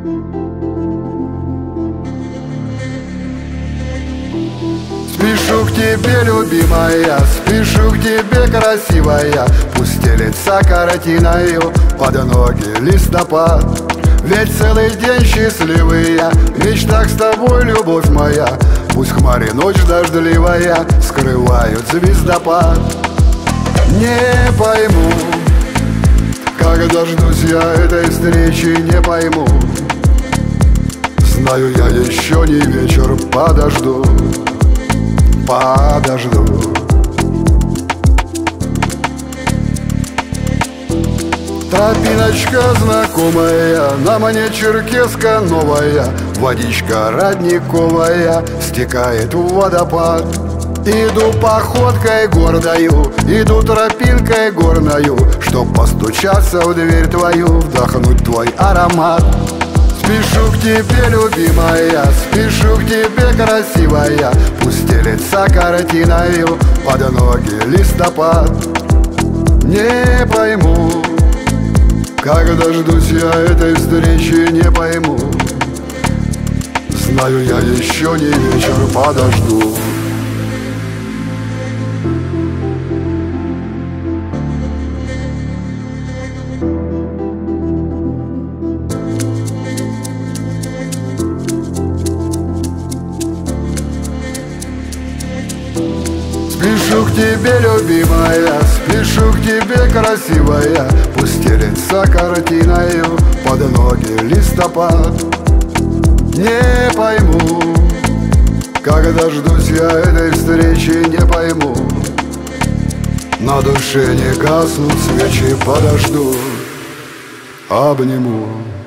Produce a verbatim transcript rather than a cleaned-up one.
Спешу к тебе, любимая, спешу к тебе, красивая. Пусть стелется картиною под ноги листопад. Ведь целый день счастливый я в мечтах с тобой, любовь моя. Пусть хмари ночь дождливая скрывают звездопад. Не пойму, как дождусь я этой встречи, не пойму. Знаю я, еще не вечер, подожду, подожду. Тропиночка знакомая, на мне черкеска новая. Водичка родниковая стекает в водопад. Иду походкой гордою, иду тропинкой горною, чтоб постучаться в дверь твою, вдохнуть твой аромат. Спешу к тебе, любимая, спешу к тебе, красивая. Пусть стелется картиною под ноги листопад. Не пойму, как дождусь я этой встречи, не пойму. Знаю я, еще не вечер, подожду. Спешу к тебе, любимая, спешу к тебе, красивая. Пусть стелется картиною под ноги листопад. Не пойму, как дождусь я этой встречи, не пойму. На душе не гаснут свечи, подожду, обниму.